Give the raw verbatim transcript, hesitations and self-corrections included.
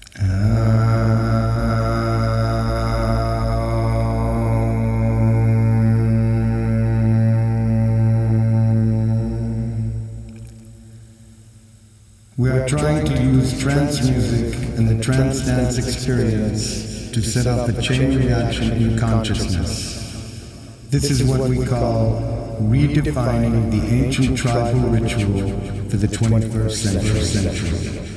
We are trying to use trance music and the trance dance experience to set off a chain reaction in consciousness. This is what we call redefining the ancient tribal ritual for the twenty-first century.